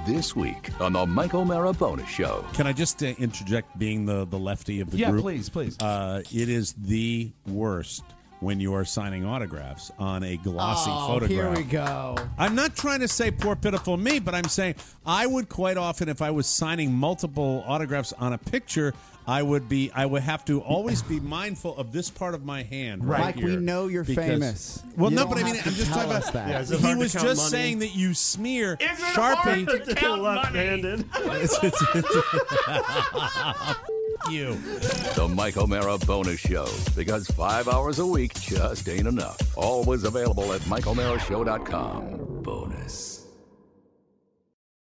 This week on the Mike O'Mara Bonus Show. Can I just interject, being the lefty of the group? Yeah, please. It is the worst when you are signing autographs on a glossy photograph. Here we go. I'm not trying to say poor, pitiful me, but I'm saying I would quite often, if I was signing multiple autographs on a picture, I would have to always be mindful of this part of my hand. Right Mike, here, we know you're famous. Well, You no, don't but I mean, have to I'm just tell talking us about. that. Yeah, He was just saying that you smear Sharpie. Hard to count left-handed. You. The Mike O'Mara Bonus Show. Because 5 hours a week just ain't enough. Always available at MikeO'MaraShow.com. Bonus.